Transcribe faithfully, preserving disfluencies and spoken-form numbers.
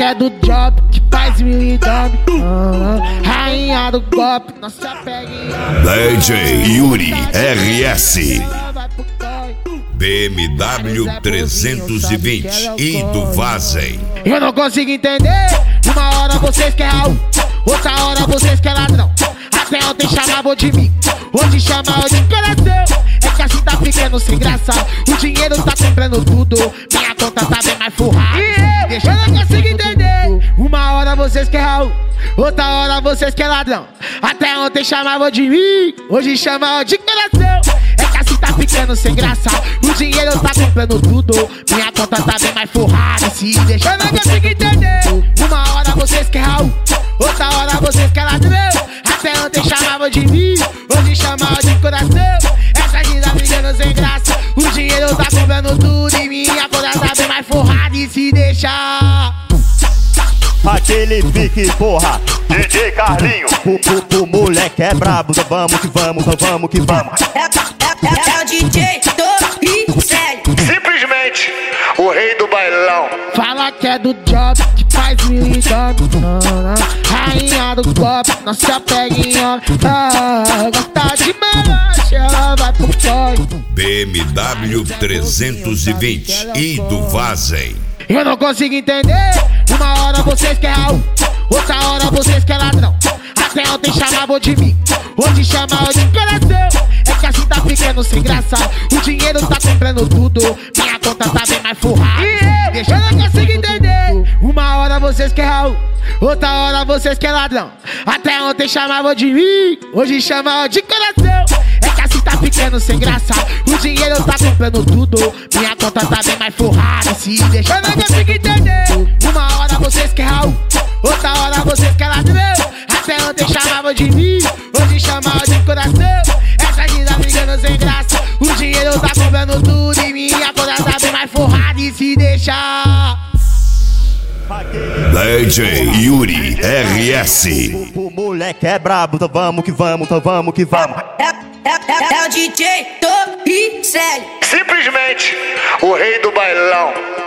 que é do job, que faz mil e dorme. Ah, rainha do golpe, não se apegue. D J Yuri R S B M W trezentos e vinte e do Vazem. Eu não consigo entender. Uma hora vocês querem Raul, outra hora vocês querem ladrão. Até ontem chamavam de mim, hoje chamam de coração. É que assim tá ficando sem graça. O dinheiro tá comprando tudo, minha conta tá bem mais forrada. Deixa eu não consigo entender. Uma hora vocês querem Raul, outra hora vocês querem ladrão. Até ontem chamavam de mim, hoje chamam de coração. É que assim tá ficando sem graça. O dinheiro tá comprando tudo, minha conta tá bem mais forrada. Se deixa eu não consigo entender. Uma hora vocês querem Raul, outra hora vocês querem ladrão. Até ontem chamavam de mim, hoje chamam de coração. Essa vida brigando sem graça. O dinheiro tá comprando tudo e minha conta tá bem mais forrada. E se deixar aquele pique, porra, D J Carlinho. O, o, o moleque é brabo, então vamos que vamos, então vamos que vamos. É, é, é, é o D J do sério. Simplesmente o rei do bailão. fala que é do job, que faz mil e dorme. Rainha do golpe, não se apegue em homem. Ah, gosta de malote, ela vai pro toy. B M W trezentos e vinte e do Vazem. Eu não consigo entender. Uma hora vocês querem Raul, outra hora vocês querem ladrão. Até ontem chamavam de mim, hoje chamam de coração. É que assim tá ficando sem graça. O dinheiro tá comprando tudo, minha conta tá bem mais forrada. Deixa eu não consigo entender. Uma hora vocês querem Raul, outra hora vocês querem ladrão. Até ontem chamavam de mim, hoje chamam de coração. É que assim tá ficando sem graça. O dinheiro tá comprando tudo, minha conta tá bem mais forrada. Se deixa eu não consigo entender. Uma hora vocês querem Raul, outra hora vocês querem ladrão. Até ontem chamavam de mim, hoje chamam de coração. Essa vida brigando sem graça. O dinheiro tá comprando tudo e minha conta tá bem mais forrada. E se deixar D J Yuri R S. O, o moleque é brabo, então vamos que vamos, então vamos que vamos. É, é, é, é o D J do sério. Simplesmente o rei do bailão.